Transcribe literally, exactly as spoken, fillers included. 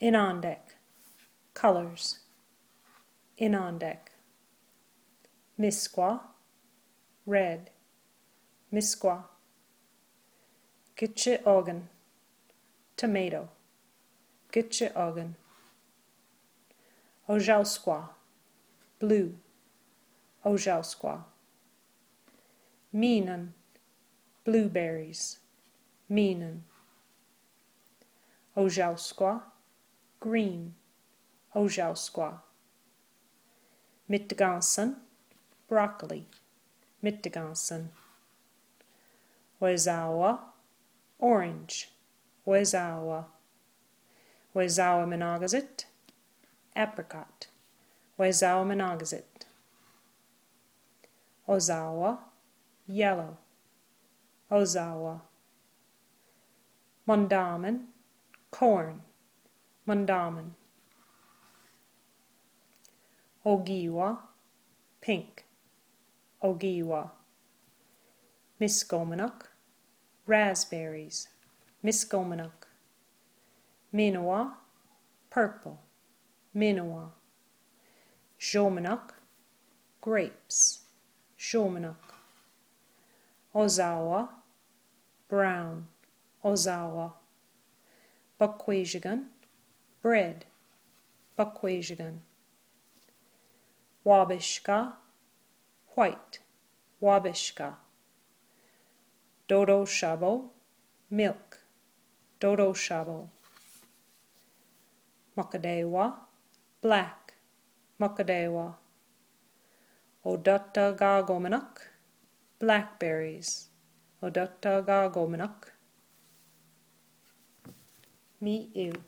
Inondeck, colors. Inondeck. Misqua, red. Misqua. Gitche ogen, tomato. Gitche ogen. Ojauskwa, blue. Ojauskwa. Meenan, blueberries. Meenan. Ojauskwa, green. Ojauskwa. Mittegansen, broccoli. Mittegansen. Oizawa, orange. Oizawa. Oizawa monogazit, apricot. Oizawa monogazit. Ozawa, yellow. Ozawa. Mondamen, corn. Mondamen. Ogiwa, pink. Ogiwa. Miskomanuk, raspberries. Miskomanuk. Minowa, purple. Minowa. Jomanuk, grapes. Jomanuk. Ozawa, brown. Ozawa. Buckwazigan, bread. Buckwazigan. Wabishka, white. Wabishka. Dodo shabo, milk. Dodo shabo. Mukadewa, black. Mukadewa. Odutta gagomanuk, blackberries. Odutta gagomanuk. Me ew.